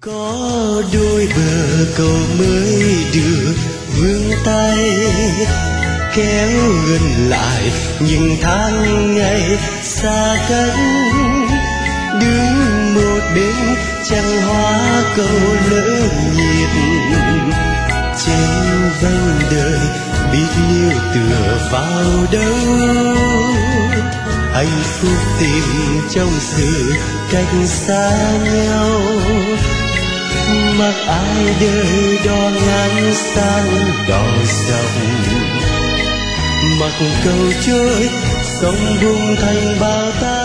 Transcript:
có đôi bờ cầu mới được vươn tay kéo gần lại những tháng ngày xa cách, đứng một bên chẳng hóa cầu lỡ nhịp trên vành đời biết liêu tựa vào đâu. Hạnh phúc tìm trong sự cách xa nhau, mặc ai đời đo ngắn sang đò dòng, mặc cầu trôi sông bùng thành bao ta.